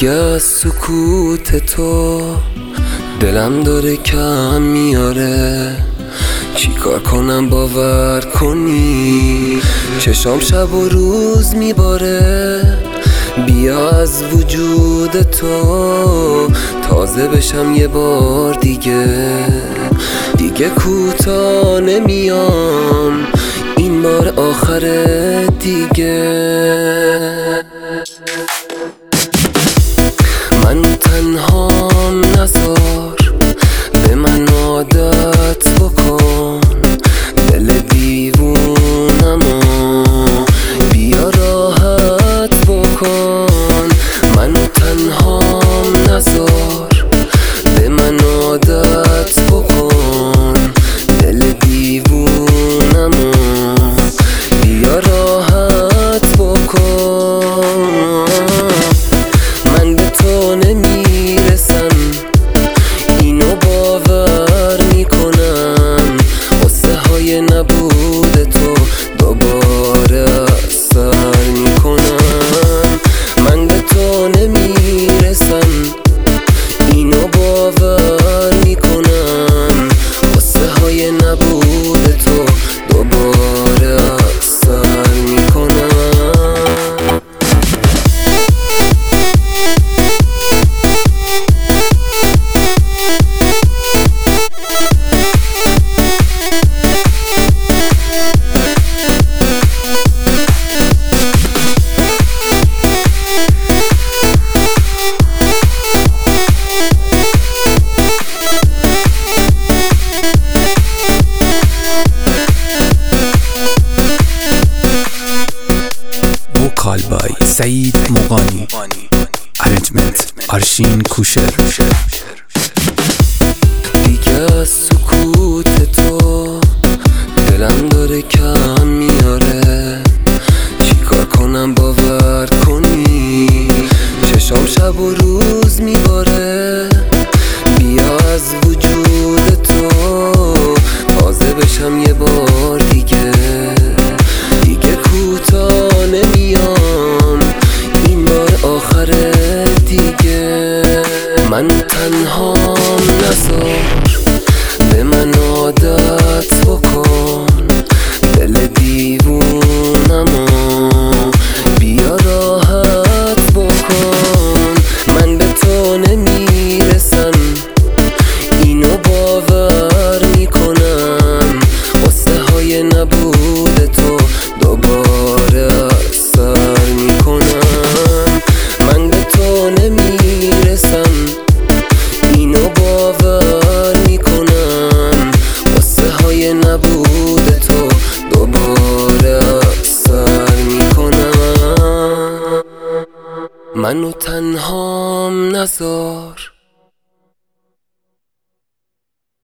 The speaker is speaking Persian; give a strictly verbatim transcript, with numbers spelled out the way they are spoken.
دیگه از سکوت تو دلم داره کم میاره، چیکار کنم باور کنی چشام شب و روز میباره. بیا از وجود تو تازه بشم یه بار دیگه، دیگه کوتاه نمیام این بار آخره دیگه. من تنهام نذار، به من عادت بکن، دل دیوونمو بیا راحت بکن. من تنهام نذار، به من عادت بکن، دل دیوونمو بیا راحت بکن. من به تو نمیرسم اینو باور میکنم، قصه های نبود تو دوباره سر میکنم. من به تو نمیرسم اینو باور میکنم، قصه های نبود تو دوباره سر میکنم. وکال بای سعید مقانی، ارنجمنت آرشین کوشر. دیگه از سکوت تو دلم داره کم میاره، چیکار کنم باور کنی چشام شب و روز میباره. بیا از وجود تو تازه بشم یه بار دیگه، دیگه کوتاه نمیام این بار آخره دیگه. من تنهام نذار، به من عادت بکن، دل دیوونمو بیا راحت بکن. من به تو نمیرسم اینو باور میکنم، قصه های نبود تو دوباره سر میکنم. من به تو نمیرسم اینو باور میکنم، قصه های نبود تو دوباره سر میکنم. منو تنهام نذار.